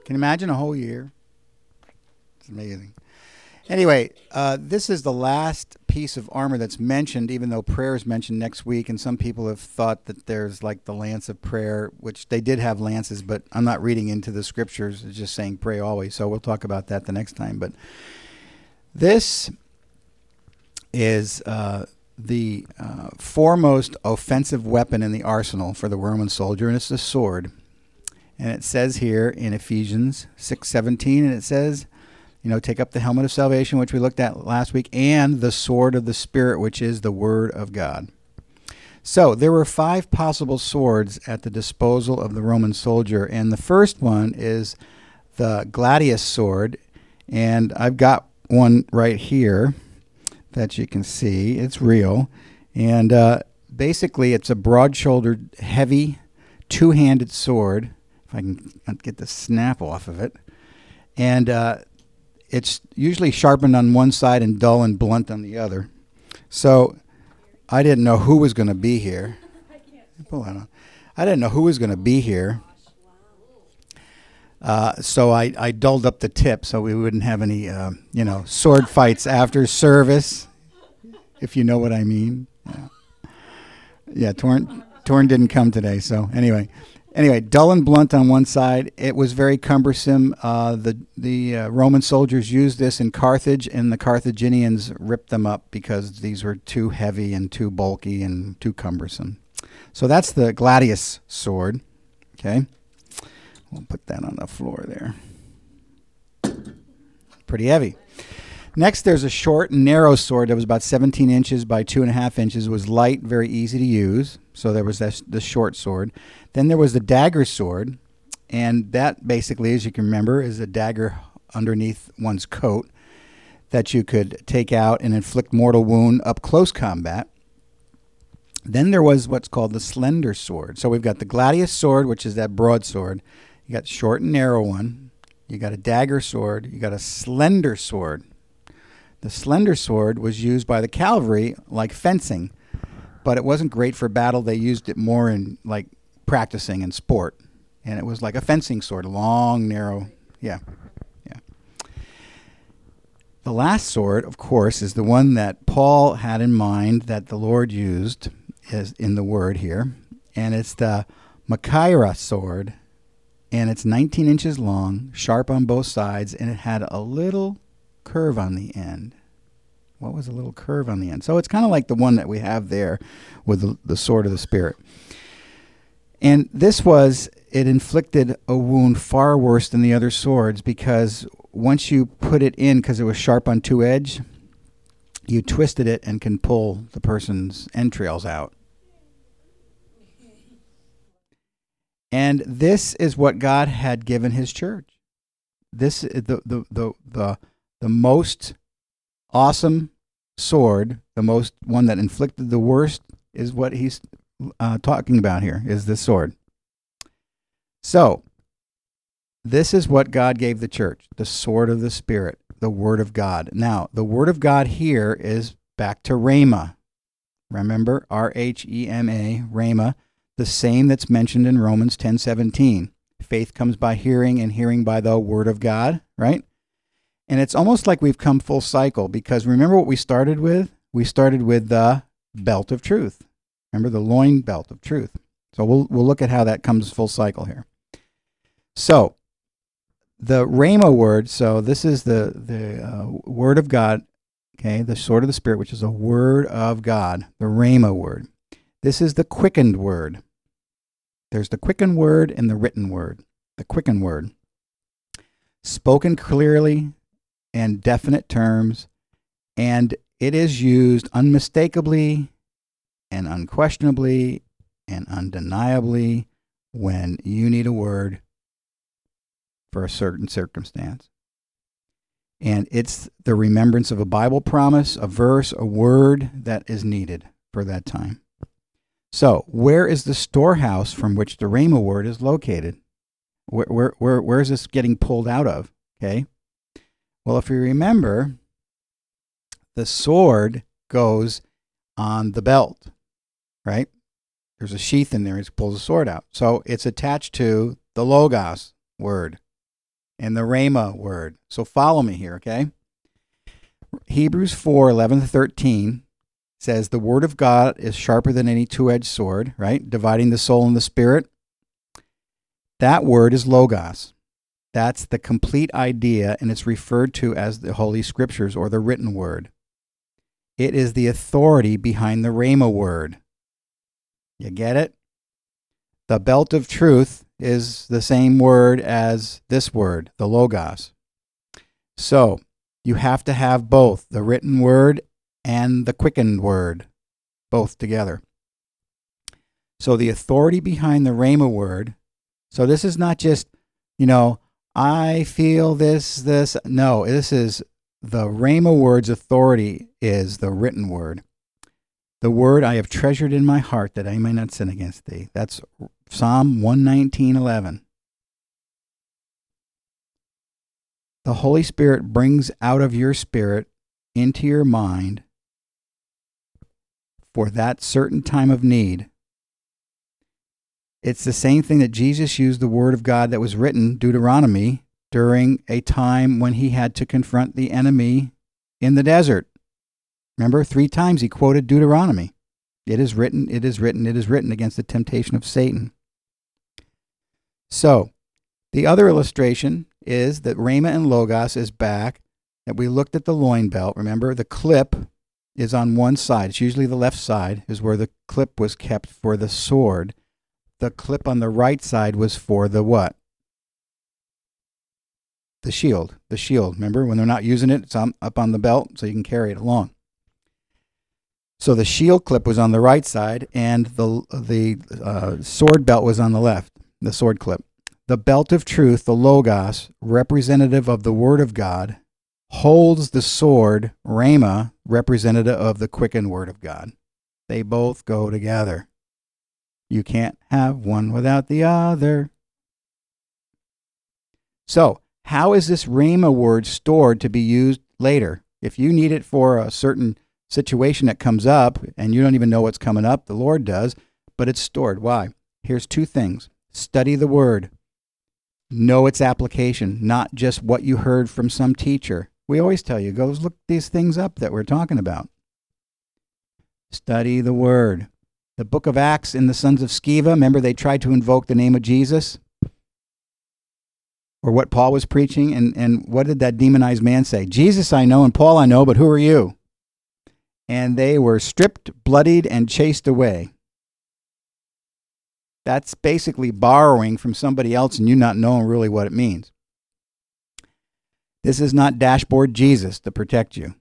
Can you imagine a whole year? It's amazing. Anyway, this is the last piece of armor that's mentioned, even though prayer is mentioned next week. And some people have thought that there's like the lance of prayer, which they did have lances, but I'm not reading into the scriptures. It's just saying pray always. So we'll talk about that the next time. But this is the foremost offensive weapon in the arsenal for the Roman soldier, and it's the sword. And it says here in Ephesians 6:17, and it says, take up the helmet of salvation, which we looked at last week, and the sword of the Spirit, which is the Word of God. So there were 5 possible swords at the disposal of the Roman soldier, and the first one is the gladius sword, and I've got one right here that you can see. It's real, and basically it's a broad-shouldered, heavy, two-handed sword, if I can get the snap off of it, and it's usually sharpened on one side and dull and blunt on the other. So I didn't know who was going to be here. Pull that on. I didn't know who was going to be here. So I dulled up the tip so we wouldn't have any, sword fights after service, if you know what I mean. Yeah, Torn didn't come today. So anyway, dull and blunt on one side. It was very cumbersome. The Roman soldiers used this in Carthage, and the Carthaginians ripped them up because these were too heavy and too bulky and too cumbersome. So that's the gladius sword. Okay, we'll put that on the floor there. Pretty heavy. Next, there's a short and narrow sword that was about 17 inches by 2.5 inches. It was light, very easy to use. So there was the short sword. Then there was the dagger sword, and that basically, as you can remember, is a dagger underneath one's coat that you could take out and inflict mortal wound up close combat. Then there was what's called the slender sword. So we've got the gladius sword, which is that broad sword. You got the short and narrow one. You got a dagger sword. You got a slender sword. The slender sword was used by the cavalry like fencing, but it wasn't great for battle. They used it more in like practicing in sport, and it was like a fencing sword, long, narrow. Yeah. The last sword, of course, is the one that Paul had in mind that the Lord used as in the word here, and it's the Machaira sword, and it's 19 inches long, sharp on both sides, and it had a little curve on the end. What was a little curve on the end? So it's kind of like the one that we have there with the sword of the Spirit. And it inflicted a wound far worse than the other swords, because once you put it in, because it was sharp on two edges, you twisted it and can pull the person's entrails out. And this is what God had given his church. This is the most awesome sword, the one that inflicted the worst, is what he's talking about here, is this sword. So, this is what God gave the church, the sword of the Spirit, the Word of God. Now, the Word of God here is back to Rhema. Remember, R-H-E-M-A, Rhema, the same that's mentioned in Romans 10:17. Faith comes by hearing, and hearing by the Word of God, right? And it's almost like we've come full cycle, because remember what we started with? We started with the belt of truth. Remember, the loin belt of truth. So we'll look at how that comes full cycle here. So the Rhema word, so this is the Word of God, okay, the sword of the Spirit, which is a Word of God, the Rhema word. This is the quickened word. There's the quickened word and the written word. The quickened word, spoken clearly and definite terms, and it is used unmistakably and unquestionably and undeniably when you need a word for a certain circumstance. And it's the remembrance of a Bible promise, a verse, a word that is needed for that time. So, where is the storehouse from which the Rhema word is located? Where is this getting pulled out of? Okay. Well, if you remember, the sword goes on the belt, right? There's a sheath in there. It pulls the sword out. So it's attached to the Logos word. and the Rhema word. So follow me here, okay? Hebrews 4:11-13 says, the word of God is sharper than any two-edged sword, right? Dividing the soul and the spirit. That word is logos. That's the complete idea, and it's referred to as the Holy Scriptures or the written word. It is the authority behind the Rhema word. You get it? The belt of truth is the same word as this word, the logos. So you have to have both the written word and the quickened word, both together. So the authority behind the Rhema word. So this is not just, I feel this. No, this is the Rhema word's authority is the written word. The word I have treasured in my heart that I may not sin against thee. That's Psalm 119:11. The Holy Spirit brings out of your spirit into your mind for that certain time of need. It's the same thing that Jesus used the word of God that was written, Deuteronomy, during a time when he had to confront the enemy in the desert. Remember, 3 times he quoted Deuteronomy. It is written, it is written, it is written against the temptation of Satan. So, the other illustration is that Rhema and Logos is back, that we looked at the loin belt. Remember, the clip is on one side. It's usually the left side is where the clip was kept for the sword. The clip on the right side was for the what? The shield. The shield. Remember, when they're not using it, it's up on the belt so you can carry it along. So the shield clip was on the right side, and the sword belt was on the left, the sword clip. The belt of truth, the Logos, representative of the Word of God, holds the sword, Rhema, representative of the quickened Word of God. They both go together. You can't have one without the other. So, how is this Rhema word stored to be used later? If you need it for a certain situation that comes up, and you don't even know what's coming up, the Lord does, but it's stored. Why? Here's 2 things. Study the word. Know its application, not just what you heard from some teacher. We always tell you, go look these things up that we're talking about. Study the word. The book of Acts in the sons of Sceva, remember they tried to invoke the name of Jesus? Or what Paul was preaching, and what did that demonized man say? Jesus I know and Paul I know, but who are you? And they were stripped, bloodied, and chased away. That's basically borrowing from somebody else and you not knowing really what it means. This is not dashboard Jesus to protect you.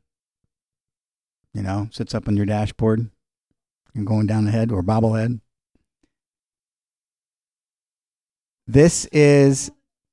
Sits up on your dashboard and going down the head or bobblehead. This is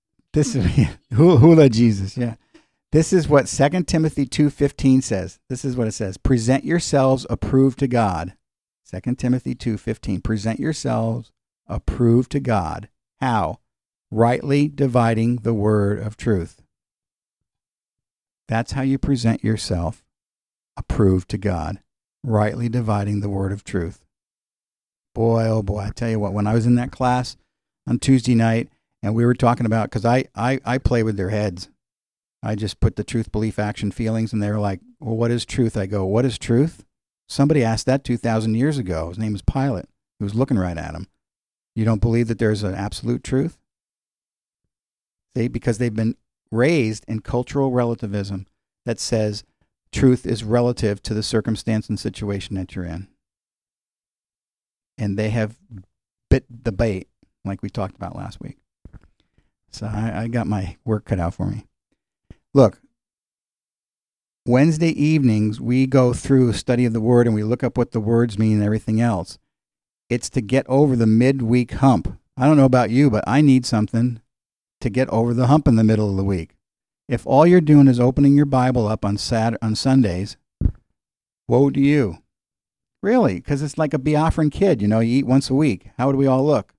hula Jesus, yeah. This is what 2 Timothy 2:15 says. This is what it says. Present yourselves approved to God. 2 Timothy 2:15. Present yourselves approved to God. How? Rightly dividing the word of truth. That's how you present yourself approved to God. Rightly dividing the word of truth. Boy, oh boy, I tell you what, when I was in that class on Tuesday night and we were talking about, because I play with their heads. I just put the truth, belief, action, feelings, and they were like, well, what is truth? I go, what is truth? Somebody asked that 2,000 years ago. His name is Pilate. He was looking right at him. You don't believe that there's an absolute truth? See, because they've been raised in cultural relativism that says truth is relative to the circumstance and situation that you're in. And they have bit the bait, like we talked about last week. So I got my work cut out for me. Look, Wednesday evenings, we go through a study of the Word and we look up what the words mean and everything else. It's to get over the midweek hump. I don't know about you, but I need something to get over the hump in the middle of the week. If all you're doing is opening your Bible up on Sundays, woe to you. Really, because it's like a Biafran kid, you eat once a week. How do we all look?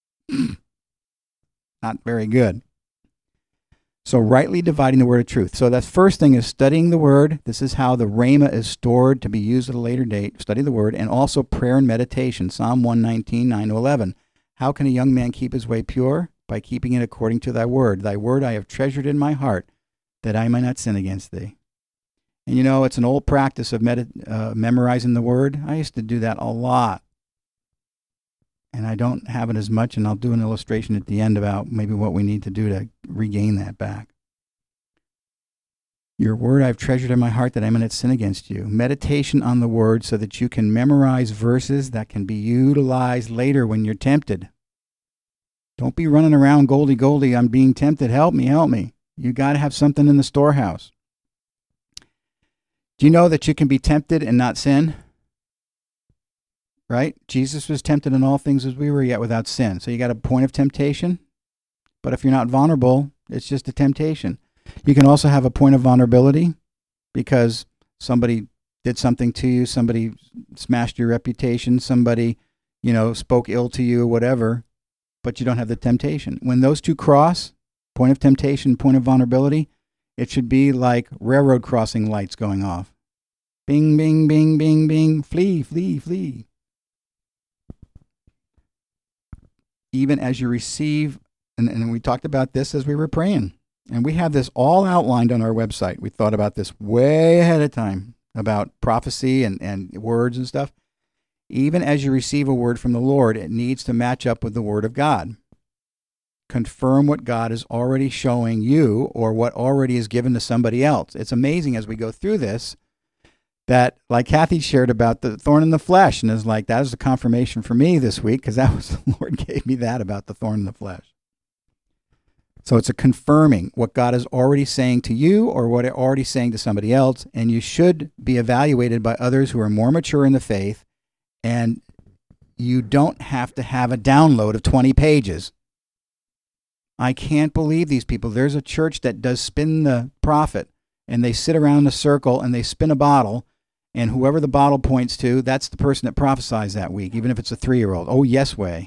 Not very good. So rightly dividing the word of truth. So that first thing is studying the word. This is how the Rhema is stored to be used at a later date. Study the word. And also prayer and meditation. Psalm 119, 9-11. How can a young man keep his way pure? by keeping it according to thy word. Thy word I have treasured in my heart, that I may not sin against thee. And you know, it's an old practice of memorizing the word. I used to do that a lot. And I don't have it as much, and I'll do an illustration at the end about maybe what we need to do to regain that back. Your word I've treasured in my heart, that I may not sin against you. Meditation on the word so that you can memorize verses that can be utilized later when you're tempted. Don't be running around, Goldie, Goldie, I'm being tempted. Help me, help me. You got to have something in the storehouse. Do you know that you can be tempted and not sin? Right? Jesus was tempted in all things as we were, yet without sin. So you got a point of temptation. But if you're not vulnerable, it's just a temptation. You can also have a point of vulnerability because somebody did something to you, somebody smashed your reputation, somebody, spoke ill to you, whatever, but you don't have the temptation. When those two cross, point of temptation, point of vulnerability, it should be like railroad crossing lights going off. Bing, bing, bing, bing, bing, flee, flee, flee. Even as you receive, and we talked about this as we were praying, and we have this all outlined on our website. We thought about this way ahead of time, about prophecy and words and stuff. Even as you receive a word from the Lord, it needs to match up with the word of God. Confirm what God is already showing you or what already is given to somebody else. It's amazing as we go through this that, like Kathy shared about the thorn in the flesh, and is like, that was a confirmation for me this week because that was the Lord gave me that about the thorn in the flesh. So it's a confirming what God is already saying to you or what it's already saying to somebody else, and you should be evaluated by others who are more mature in the faith, and you don't have to have a download of 20 pages. I can't believe these people. There's a church that does spin the prophet, and they sit around in a circle and they spin a bottle, and whoever the bottle points to, that's the person that prophesies that week, even if it's a 3-year-old. Oh, yes way.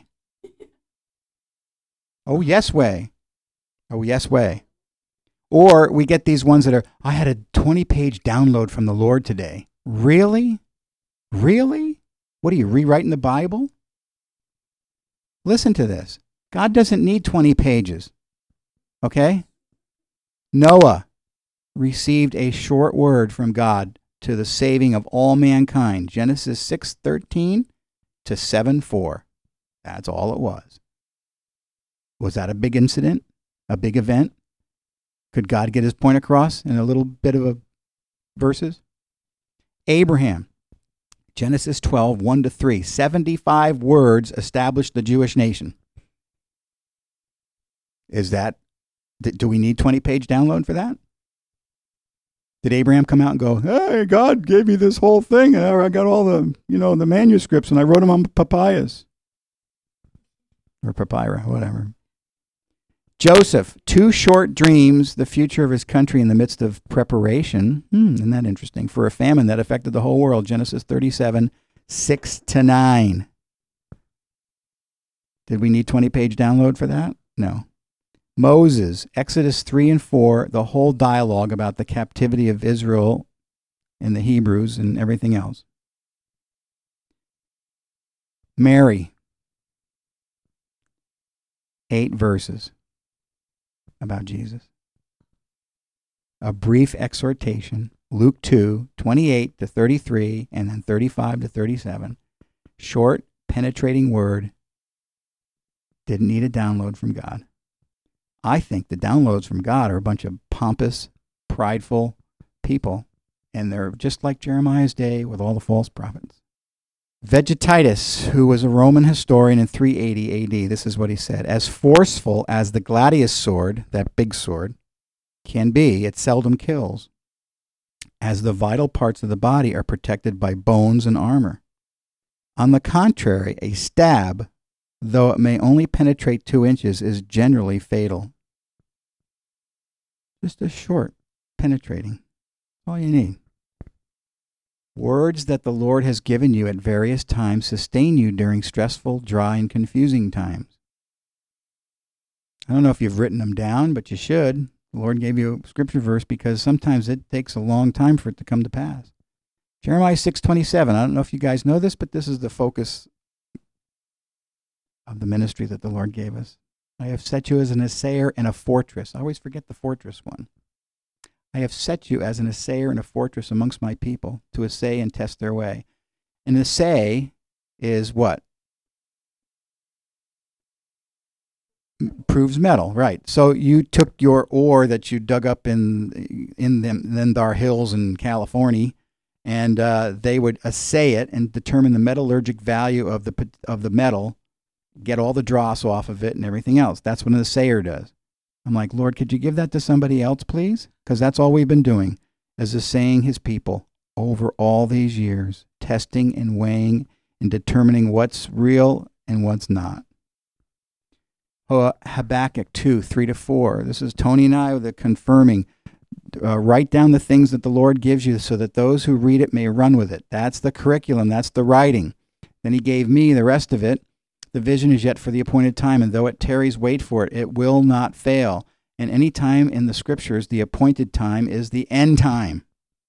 Oh, yes way. Oh, yes way. Or we get these ones that are, I had a 20-page download from the Lord today. Really? Really? What are you, rewriting the Bible? Listen to this. God doesn't need 20 pages. Okay? Noah received a short word from God to the saving of all mankind. Genesis 6:13 to 7:4. That's all it was. Was that a big incident? A big event? Could God get his point across in a little bit of a verses? Abraham, Genesis 12, 1-3. 75 words established the Jewish nation. Do we need 20-page download for that? Did Abraham come out and go, hey, God gave me this whole thing. I got all the, the manuscripts, and I wrote them on papyrus. Or papyrus, whatever. Joseph, 2 short dreams, the future of his country in the midst of preparation. Isn't that interesting? For a famine that affected the whole world. Genesis 37, 6-9. Did we need 20-page download for that? No. Moses, Exodus 3 and 4, the whole dialogue about the captivity of Israel and the Hebrews and everything else. Mary, 8 verses about Jesus. A brief exhortation, Luke 2, 28-33, and then 35-37. Short, penetrating word. Didn't need a download from God. I think the downloads from God are a bunch of pompous, prideful people, and they're just like Jeremiah's day with all the false prophets. Vegetitus, who was a Roman historian in 380 AD, this is what he said: as forceful as the gladius sword, that big sword, can be, it seldom kills, as the vital parts of the body are protected by bones and armor. On the contrary, a stab, though it may only penetrate 2 inches, is generally fatal. Just a short, penetrating. All you need. Words that the Lord has given you at various times sustain you during stressful, dry, and confusing times. I don't know if you've written them down, but you should. The Lord gave you a scripture verse because sometimes it takes a long time for it to come to pass. Jeremiah 6:27. I don't know if you guys know this, but this is the focus of the ministry that the Lord gave us. I have set you as an assayer in a fortress. I always forget the fortress one. I have set you as an assayer in a fortress amongst my people to assay and test their way. An assay is what? Proves metal, right? So you took your ore that you dug up in them Dar Hills in California, and they would assay it and determine the metallurgic value of the metal, get all the dross off of it and everything else. That's what an assayer does. I'm like, Lord, could you give that to somebody else, please? Because that's all we've been doing, is assaying his people over all these years, testing and weighing and determining what's real and what's not. Habakkuk 2, 3-4. This is Tony and I with confirming. Write down the things that the Lord gives you so that those who read it may run with it. That's the curriculum. That's the writing. Then he gave me the rest of it. The vision is yet for the appointed time, and though it tarries, wait for it. It will not fail. And any time in the scriptures, the appointed time is the end time.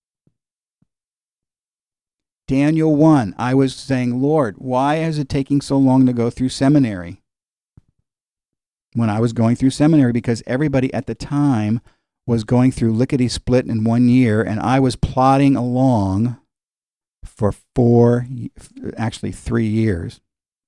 Daniel 1, I was saying, Lord, why is it taking so long to go through seminary? When I was going through seminary, because everybody at the time was going through lickety-split in 1 year, and I was plodding along for 3 years.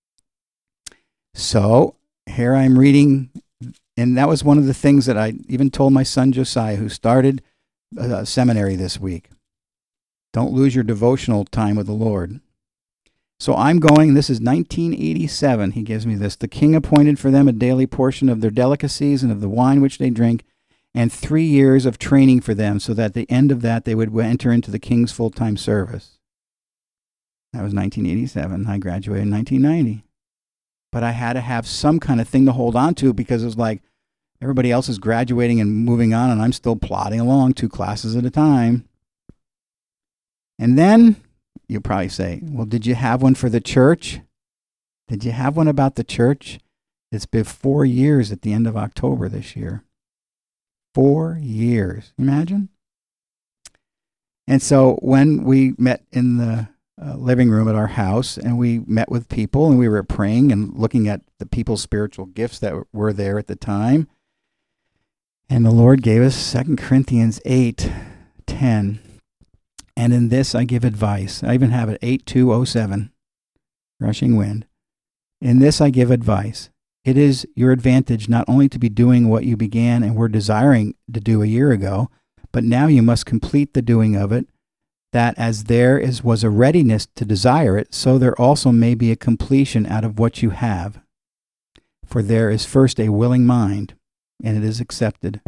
So here I'm reading, and that was one of the things that I even told my son Josiah, who started seminary this week. Don't lose your devotional time with the Lord. So I'm going, this is 1987, he gives me this. The king appointed for them a daily portion of their delicacies and of the wine which they drink, and 3 years of training for them, so that at the end of that they would enter into the king's full-time service. That was 1987. I graduated in 1990. But I had to have some kind of thing to hold on to, because it was like everybody else is graduating and moving on, and I'm still plodding along 2 classes at a time. And then you'll probably say, well, did you have one for the church? Did you have one about the church? It's been 4 years at the end of October this year. 4 years. Imagine? And so when we met in the living room at our house, and we met with people, and we were praying and looking at the people's spiritual gifts that were there at the time, and the Lord gave us 2 Corinthians 8:10. And in this I give advice. I even have it 8207, rushing wind. In this I give advice. It is your advantage not only to be doing what you began and were desiring to do a year ago, but now you must complete the doing of it, that as there was a readiness to desire it, so there also may be a completion out of what you have. For there is first a willing mind, and it is accepted.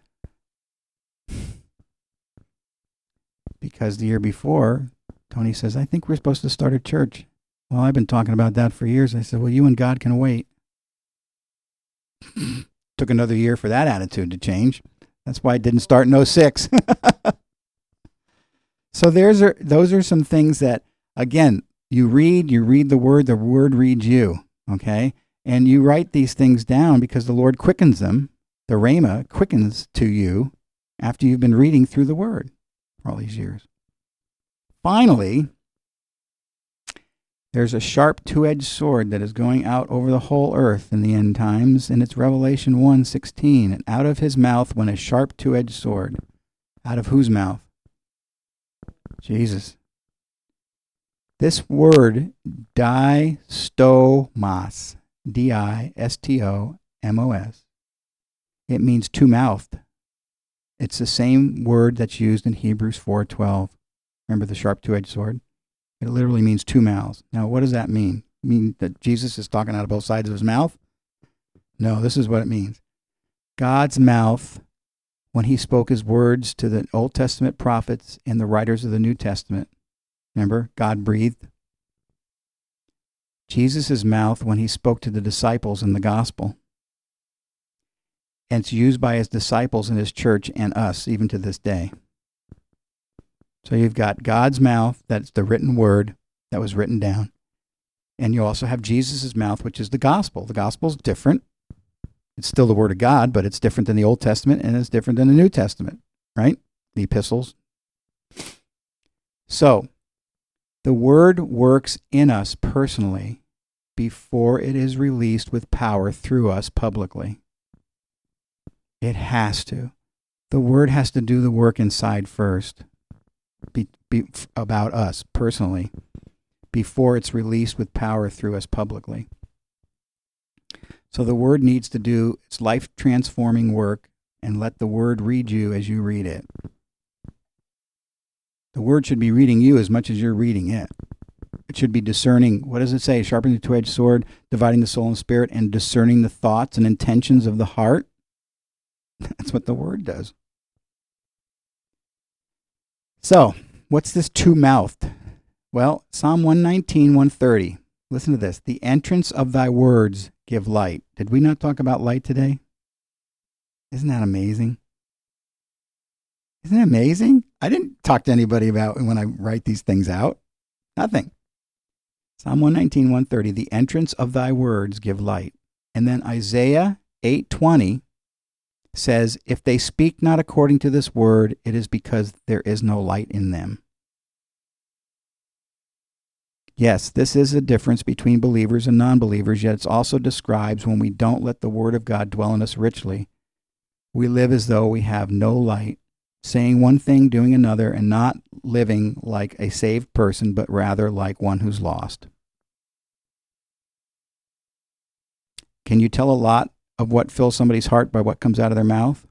Because the year before, Tony says, I think we're supposed to start a church. Well, I've been talking about that for years. I said, well, you and God can wait. Took another year for that attitude to change. That's why it didn't start in 06. So those are some things that, again, you read the word reads you, okay? And you write these things down because the Lord quickens them. The Rhema quickens to you after you've been reading through the word for all these years. Finally, there's a sharp two-edged sword that is going out over the whole earth in the end times, and it's Revelation 1:16. And out of his mouth went a sharp two-edged sword. Out of whose mouth? Jesus. This word, distomos, distomos, it means two-mouthed. It's the same word that's used in Hebrews 4:12. Remember the sharp two-edged sword? It literally means two mouths. Now, what does that mean? Mean that Jesus is talking out of both sides of his mouth? No, this is what it means. God's mouth, when he spoke his words to the Old Testament prophets and the writers of the New Testament. Remember, God breathed. Jesus' mouth when he spoke to the disciples in the gospel. And it's used by his disciples in his church and us, even to this day. So you've got God's mouth, that's the written word that was written down. And you also have Jesus' mouth, which is the gospel. The gospel's different. It's still the word of God, but it's different than the Old Testament, and it's different than the New Testament, right? The epistles. So, the word works in us personally before it is released with power through us publicly. It has to. The word has to do the work inside first, about us personally, before it's released with power through us publicly. So the word needs to do its life-transforming work, and let the word read you as you read it. The word should be reading you as much as you're reading it. It should be discerning. What does it say? Sharpening the two-edged sword, dividing the soul and spirit, and discerning the thoughts and intentions of the heart. That's what the word does. So, what's this two-mouthed? Well, Psalm 119, 130. Listen to this. The entrance of thy words give light. Did we not talk about light today? Isn't that amazing? Isn't it amazing? I didn't talk to anybody about when I write these things out. Nothing. Psalm 119, 130. The entrance of thy words give light. And then Isaiah 8:20 says, if they speak not according to this word, it is because there is no light in them. Yes, this is a difference between believers and non-believers, yet it also describes when we don't let the word of God dwell in us richly. We live as though we have no light, saying one thing, doing another, and not living like a saved person, but rather like one who's lost. Can you tell a lot of what fills somebody's heart by what comes out of their mouth?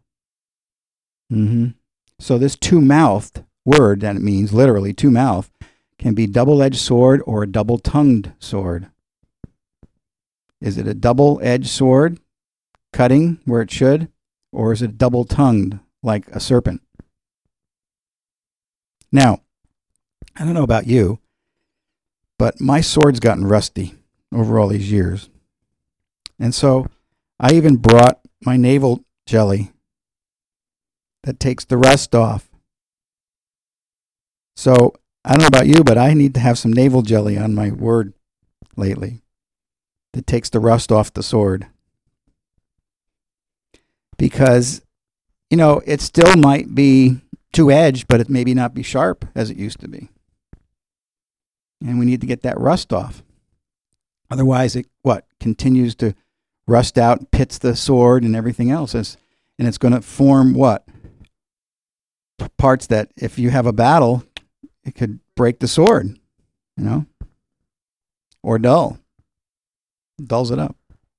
So this two-mouthed word, that it means literally two-mouthed, can be double-edged sword or a double-tongued sword. Is it a double-edged sword, cutting where it should, or is it double-tongued like a serpent? Now, I don't know about you, but my sword's gotten rusty over all these years. And so I even brought my navel jelly that takes the rust off. So I don't know about you, but I need to have some navel jelly on my word lately that takes the rust off the sword. Because, it still might be two-edged, but it maybe not be sharp as it used to be. And we need to get that rust off. Otherwise, it continues to rust out, pits the sword and everything else. And it's going to form what? Parts that if you have a battle, it could break the sword, or dulls it up.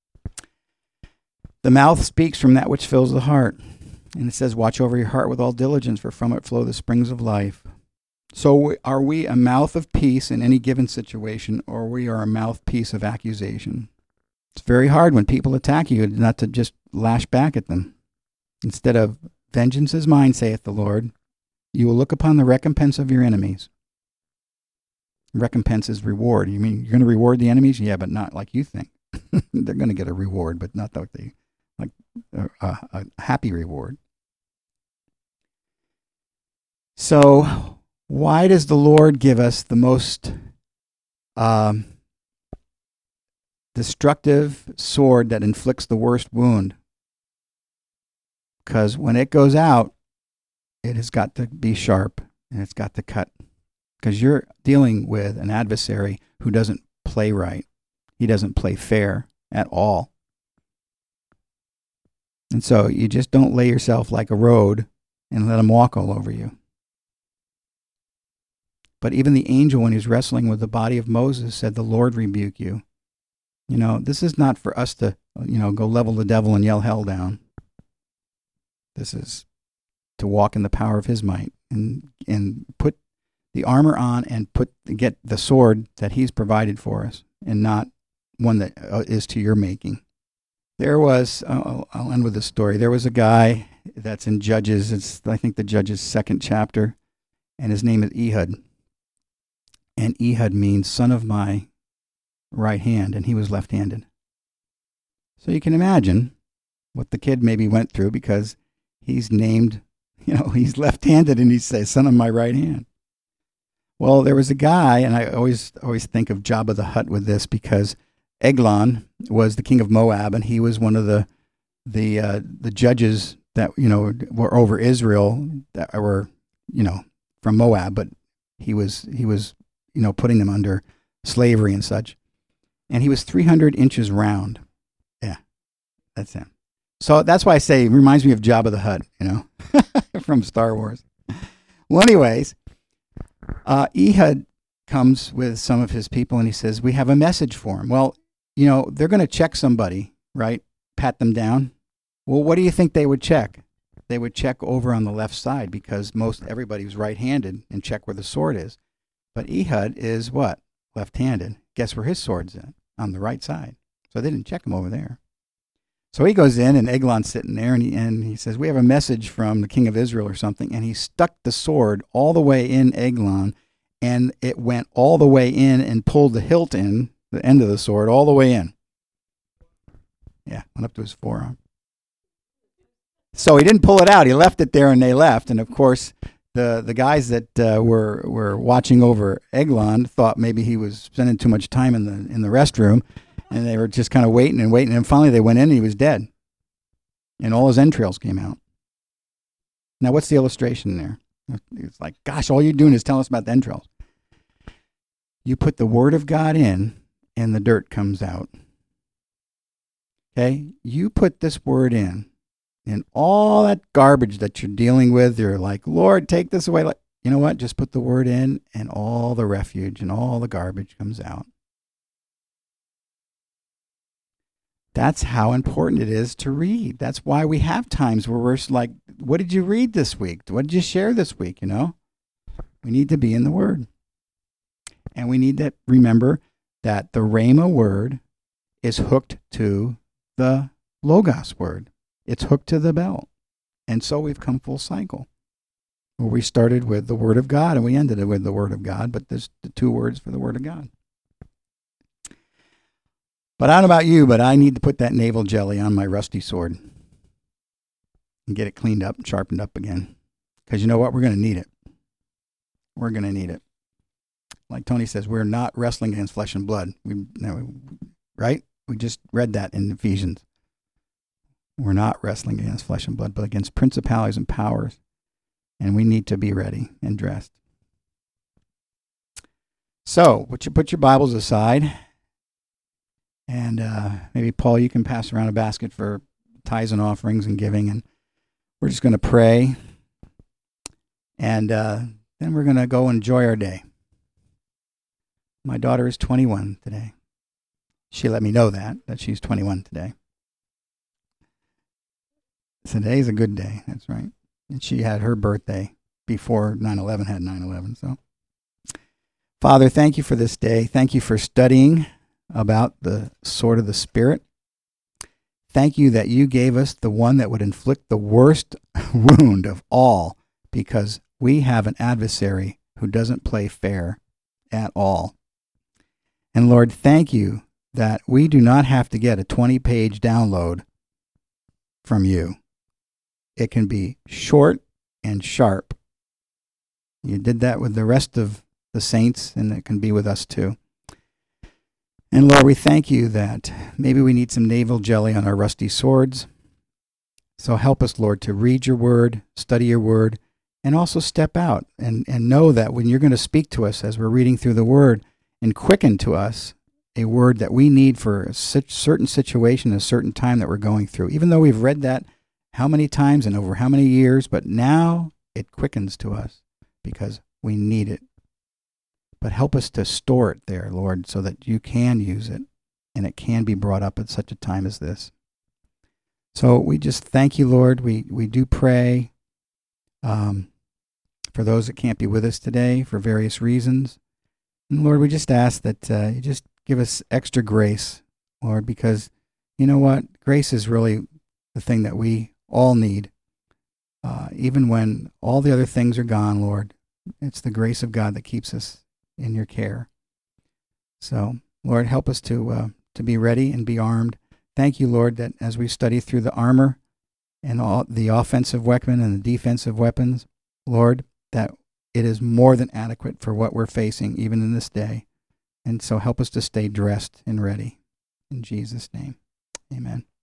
The mouth speaks from that which fills the heart. And it says, watch over your heart with all diligence, for from it flow the springs of life. So are we a mouth of peace in any given situation, or we are a mouthpiece of accusation? It's very hard when people attack you not to just lash back at them. Instead of, vengeance is mine, saith the Lord, you will look upon the recompense of your enemies. Recompense is reward. You mean you're going to reward the enemies? Yeah, but not like you think. They're going to get a reward, but not like a happy reward. So, why does the Lord give us the most destructive sword that inflicts the worst wound? Because when it goes out, it has got to be sharp and it's got to cut. Because you're dealing with an adversary who doesn't play right. He doesn't play fair at all. And so you just don't lay yourself like a road and let him walk all over you. But even the angel, when he's wrestling with the body of Moses, said, the Lord rebuke you. This is not for us to, go level the devil and yell hell down. This is to walk in the power of his might and put the armor on and get the sword that he's provided for us, and not one that is to your making. There was, I'll end with this story. There was a guy that's in Judges. It's, I think, the Judges' 2nd chapter, and his name is Ehud. And Ehud means son of my right hand, and he was left-handed. So you can imagine what the kid maybe went through, because he's named, he's left-handed, and he says, son of my right hand. Well, there was a guy, and I always think of Jabba the Hutt with this, because Eglon was the king of Moab, and he was one of the judges that were over Israel that were from Moab, but he was putting them under slavery and such. And he was 300 inches round. Yeah, that's him. So that's why I say it reminds me of Jabba the Hutt, from Star Wars. Well, anyways, Ehud comes with some of his people and he says, we have a message for him. Well, they're going to check somebody, right? Pat them down. Well, what do you think they would check? They would check over on the left side because most everybody's right-handed and check where the sword is. But Ehud is what? Left-handed. Guess where his sword's at? On the right side. So they didn't check him over there. So he goes in and Eglon's sitting there and he says, we have a message from the king of Israel or something. And he stuck the sword all the way in Eglon and it went all the way in and pulled the hilt in, the end of the sword, all the way in. Yeah, went up to his forearm. So he didn't pull it out. He left it there and they left. And of course, the guys that were watching over Eglon thought maybe he was spending too much time in the restroom. And they were just kind of waiting. And finally they went in and he was dead. And all his entrails came out. Now, what's the illustration there? It's like, gosh, all you're doing is telling us about the entrails. You put the word of God in and the dirt comes out. Okay? You put this word in and all that garbage that you're dealing with, you're like, Lord, take this away. Like, you know what? Just put the word in and all the refuge and all the garbage comes out. That's how important it is to read. That's why we have times where we're like, what did you read this week? What did you share this week? We need to be in the Word. And we need to remember that the Rhema word is hooked to the Logos word. It's hooked to the belt. And so we've come full cycle. Where we started with the Word of God and we ended it with the Word of God, but there's the two words for the Word of God. But I don't know about you, but I need to put that navel jelly on my rusty sword and get it cleaned up and sharpened up again. Because you know what? We're going to need it. We're going to need it. Like Tony says, we're not wrestling against flesh and blood. Right? We just read that in Ephesians. We're not wrestling against flesh and blood, but against principalities and powers. And we need to be ready and dressed. So, would you put your Bibles aside? And maybe, Paul, you can pass around a basket for tithes and offerings and giving. And we're just going to pray. And then we're going to go enjoy our day. My daughter is 21 today. She let me know that she's 21 today. Today's a good day. That's right. And she had her birthday before 9/11 had 9/11. So, Father, thank you for this day. Thank you for studying about the sword of the Spirit. Thank you that you gave us the one that would inflict the worst wound of all, because we have an adversary who doesn't play fair at all. And Lord, thank you that we do not have to get a 20-page download from you. It can be short and sharp. You did that with the rest of the saints, and it can be with us too. And Lord, we thank you that maybe we need some navel jelly on our rusty swords. So help us, Lord, to read your word, study your word, and also step out and know that when you're going to speak to us as we're reading through the word and quicken to us a word that we need for a certain situation, a certain time that we're going through, even though we've read that how many times and over how many years, but now it quickens to us because we need it. But help us to store it there, Lord, so that you can use it and it can be brought up at such a time as this. So we just thank you, Lord. We do pray for those that can't be with us today for various reasons. And Lord, we just ask that you just give us extra grace, Lord, because you know what? Grace is really the thing that we all need. Even when all the other things are gone, Lord, it's the grace of God that keeps us in your care. So, Lord, help us to be ready and be armed. Thank you, Lord, that as we study through the armor and all the offensive weapon and the defensive weapons, Lord, that it is more than adequate for what we're facing even in this day. And so help us to stay dressed and ready. In Jesus' name, amen.